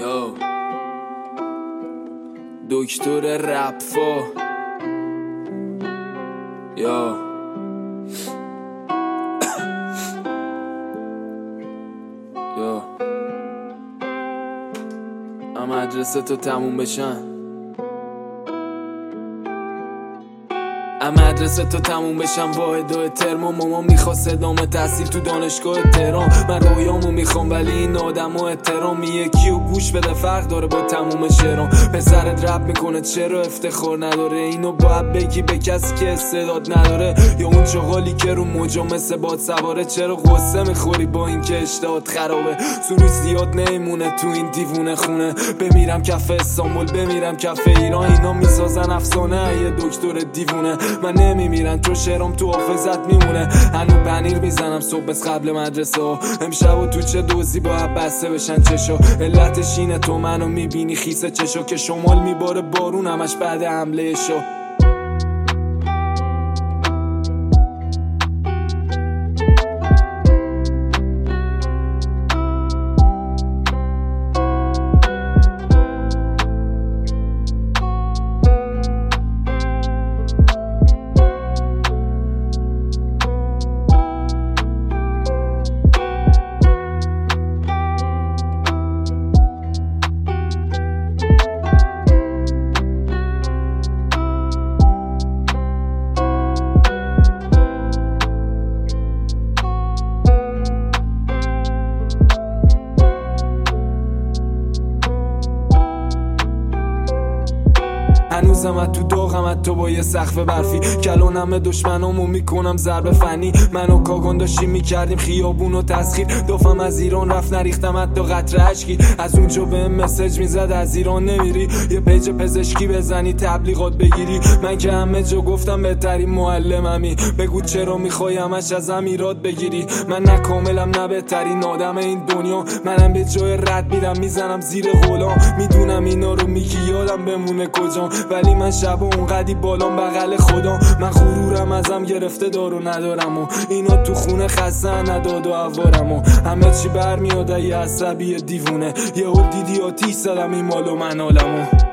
یا دکتر رپفا یا مدرسه تو تموم بشن، مدرسه تو تموم بشم واحد و ترمام. ماما میخواست ادامه تحصیل تو دانشگاه تهران. من رویامو میخوام ولی این آدم و احترام. یکی و گوش بده فرق داره با تموم شعرام. پسرت رپ میکنه چرا افتخار نداره؟ اینو باید بگی به کسی که استعداد نداره. یا اون چغالی که رو موجا مثل باد سواره. چرا غصه میخوری با این که اشتهات خرابه؟ سروش زیاد نمیمونه تو این دیوونه خونه. بمیرم کف استانبول بمیرم کف ایران. اینا میسازن افسانه یه دکتر دیوونه. من نمیمیرن تو شعرام تو حافظت میمونه. هنو پنیر میزنم صبح از قبل مدرسه ها. امشب و تو چه دوزی باید بسته بشن چشا. علتش اینه تو منو میبینی خیسه چشا. که شمال میباره بارون همش بعد حمله شا. هنوزم تو داغم تو با یه سقف برفی. کلانم دشمنامو میکنم ضرب فنی. منو کاگان داشتیم میکردیم خیابونو تسخیر. دافم از ایران رفت نریختم حتی قطره اشکی. از اونجا به مسیج میزد از ایران نمیری. یه پیج پزشکی بزنی تبلیغات بگیری. من که همه جا گفتم بهترین معلممی. بگو چرا میخوای همش ازم ایراد بگیری؟ من نه کاملم نه بهترین آدم این دنیا. منم به جای رد میرم میزنم زیر غلام. میدونم اینا رو میگی یادم بمونه کجام. ولی من شب اونقدی بالام بغل خدا. من غرورم ازم گرفته دارو ندارم و اینا تو خونه خسته نداد و عوارم و همه چی برمیاد یه عصبی دیوونه. یهو دیدی آتیش زدم این مال و من حالمو.